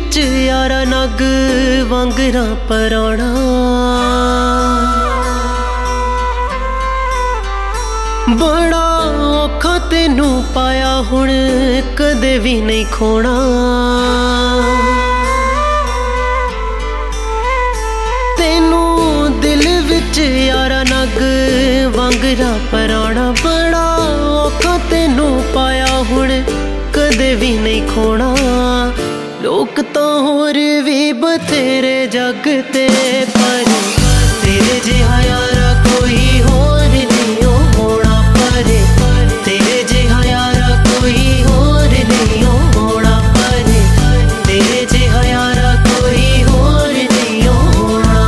विच यारा नग वांगरा पराणा। बड़ा औखा तेनू पाया हुण कदे भी नहीं खोना। तेनू दिल विच यारा नग वांगरा पराणा। बड़ा औखा तेनू पाया हुण कदे भी नहीं खोना। लोक तो होर भी बथेरे जग ते पर तेरे जिहा यारा कोई होर नहीं होना। पर तेरे जिहा यारा कोई होर नहीं होना। पर तेरे जिहा यारा कोई होर नहीं होना।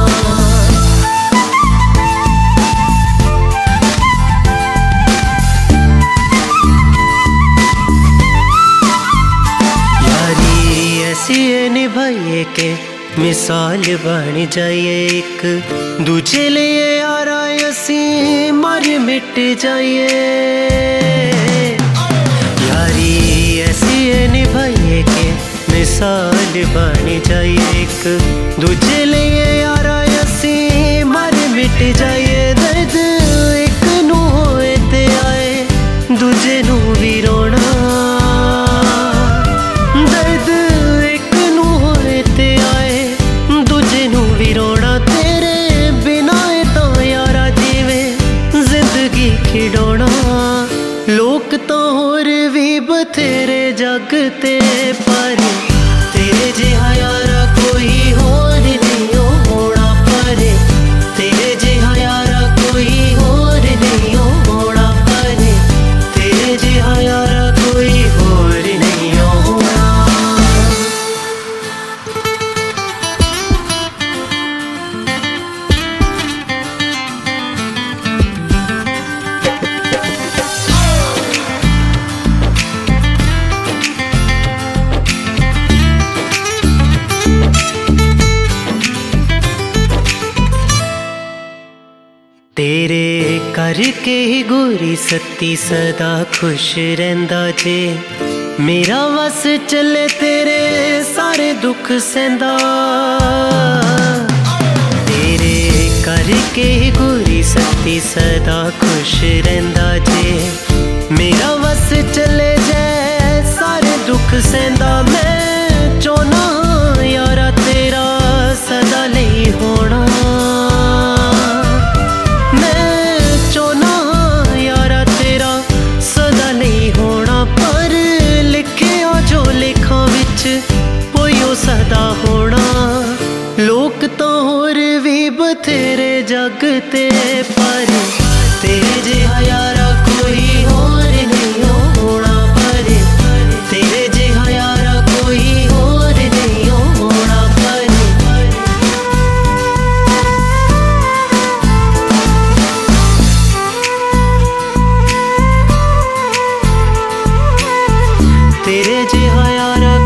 यारी ऐसी निभाइए के मिसाल बन जाइए। एक दूजे लिए यारा असी मर मिट जाइए। यारी ऐसी निभाइए के मिसाल बन जाइए। एक दूजे लिए यारा असी मर मिट जाइए। दर्द एक नू होए ते आए दूजे नू भी रोना। दर्द एक नू होए ते आए दूजे नू भी रोना। तेरे बिना तो यारा जिवें जिंदगी खिडौना। लोक तो होर भी बथेरे जग ते पर तेरे जिहा यारा कोई होर नहीं होना। पर तेरे जिहा यारा कोई होर नहीं होना। पर तेरे जिहा यारा कोई होर नहीं होना। तेरे करके ही गोरी सत्ती सदा खुश रहंदा जे। मेरा वस चले तेरे सारे दुख सहंदा। तेरे करके ही गोरी सत्ती सदा खुश रहंदा जे। मेरा वस चले जे सारे दुख सहंदा। मैं चाहना यारा तेरा सदा लई होना। सदा होना। लोक तो होर भी बथेरे जग ते पर तेरे जिहा यारा कोई होर नहीं होना। पर तेरे जिहा यारा कोई होर नहीं होना। पर तेरे जिहा यारा